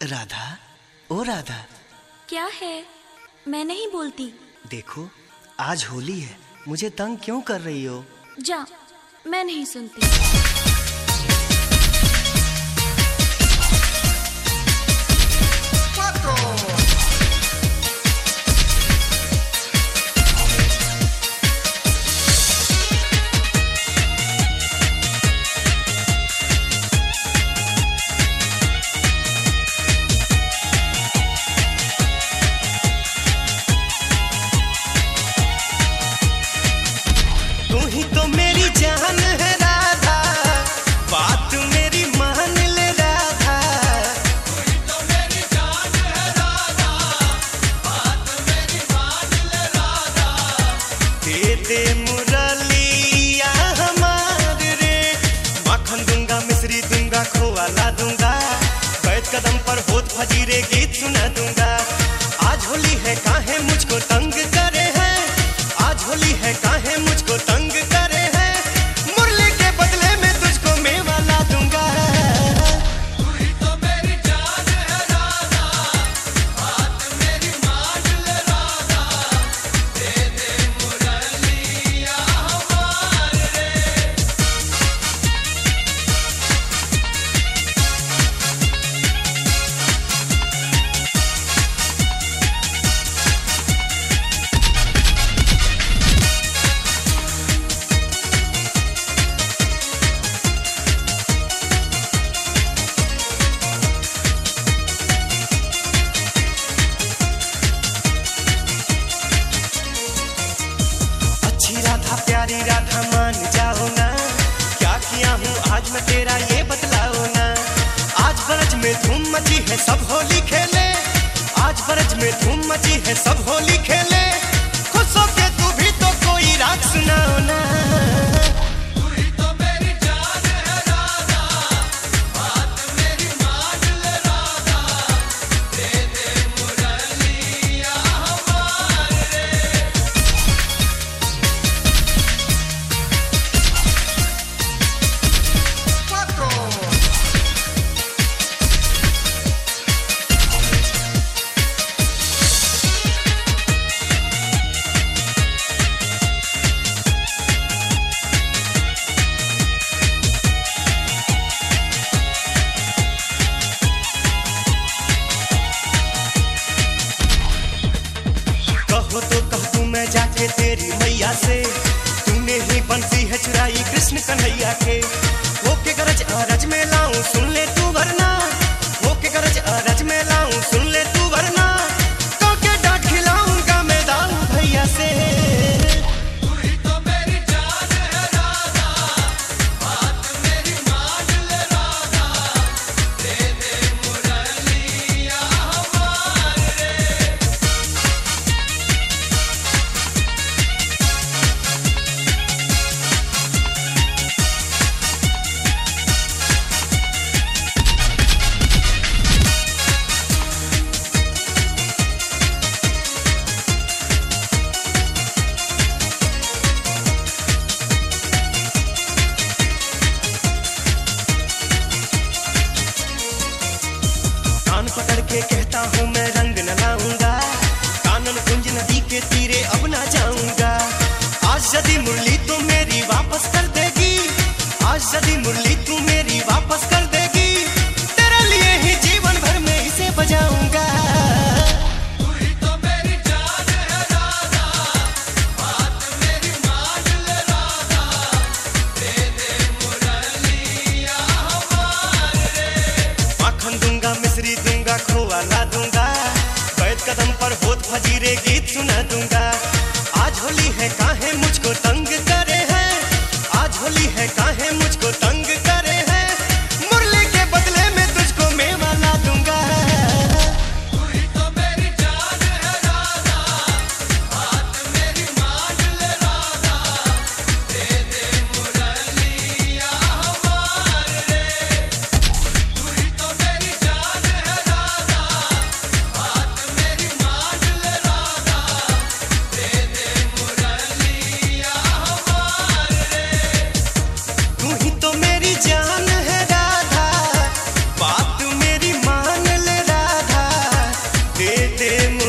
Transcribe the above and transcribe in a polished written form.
राधा, ओ राधा। क्या है? मैं नहीं बोलती। देखो, आज होली है, मुझे तंग क्यों कर रही हो? जा, मैं नहीं सुनती। तो मेरी जान है राधा, बात मेरी मान ले राधा। तू ही तो मेरी जान है राधा, बात मेरी मान ले राधा। दे दे मुरलिया हमार रे, माखन दूंगा मिश्री दूंगा खोआ ला दूंगा, बैठ कदम पर होत फजीरे गीत सुना दूंगा। आज होली है काहे मुझको तंग करे है, आज होली है काहे मुझको तंग करे है, मुरली के बदले में तुझको मेवा ला दूंगा। तू ही तो मेरी जान है राधा, बात मेरी मान ले राधा। दे दे मुरलिया हमार रे। प्यारी राधा मान जाओ ना, क्या किया हूँ आज मैं तेरा ये बतलाओ ना। आज ब्रज में धूम मची है सब होली खेले, आज ब्रज में धूम मची है सब होली खेले, खुश होके तू भी तो कोई राग सुनाओ ना। तू ही तो मेरी जान है राधा, बात मेरी मान ले राधा। दे दे मुरलिया हमार रे। कहो तो कह तू मैं जाके तेरी मैया से, तूने ही बंसी है चुराई कृष्ण कन्हैया के। होके गरज अरज में लाऊं सुन ले तू वरना, होके गरज अरज में लाऊं सुन ले तू वरना, तो के डांट खिलाऊंगा मैं दाऊ भैया से। तू ही तो मेरी जान है राधा, बात मेरी मान ले राधा। दे दे मुरलिया हमार रे। कान पकड़ के कहता हूँ मैं रंग न लाऊंगा, कानन कुंज नदी के तीरे अब ना जाऊंगा। आज यदि मुरली तू मेरी वापस कर देगी, आज यदि मुरली तू मेरी वापस कर देगी, तेरे लिए ही जीवन भर में इसे बजाऊंगा। तू ही तो मेरी जान है राधा, बात मेरी मान ले राधा। दे दे मुरलिया हमार रे। माखन दूंगा मिश्री दूंगा खोआ ला दूंगा, बैठ कदम पर होत फजीरे गीत सुना दूंगा। आज होली है काहे मुझको तंग करे है, आज होली है काहे मुझको तंग करे है, मुरली के बदले में तुझको मेवा ला दूंगा। तू ही तो मेरी जान है राधा, बात मेरी मान ले राधा। दे दे मुरलिया हमार रे। तू ही तो मेरी जान है राधा, बात मेरी मान ले राधा। दे